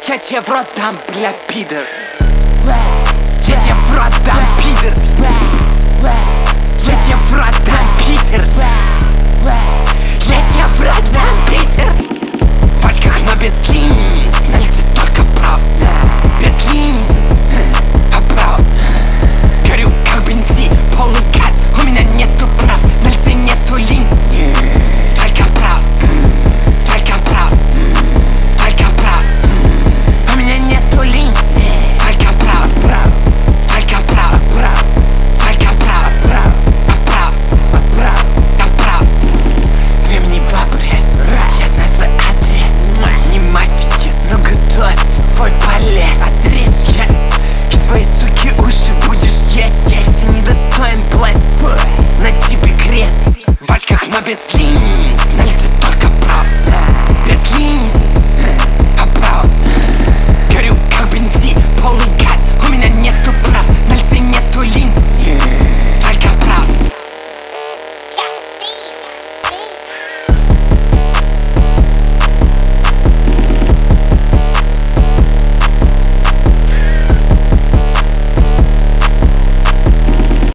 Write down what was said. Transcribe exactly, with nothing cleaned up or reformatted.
Я тебе в рот дам, бля, пидор. Я тебе в рот дам, пидор. Я тебе в рот дам, Питер. Я тебе в рот дам, Питер. В очках, но без линз, на лице только правда. Без линз, а правда. Горю как бензин, полный газ, у меня нету прав, на лице нету линз. Только правда, только правда, только правда. У меня нету линз. Только правда, правда, только правда, правда, только правда, правда, правда, правда, правда. Времени в обрез, я знаю твой адрес. Не мафия, но готовь свой балет. Отрежь я и твои суки уши будешь есть. Если недостоин пласть, на тебе крест. В очках, но без линз.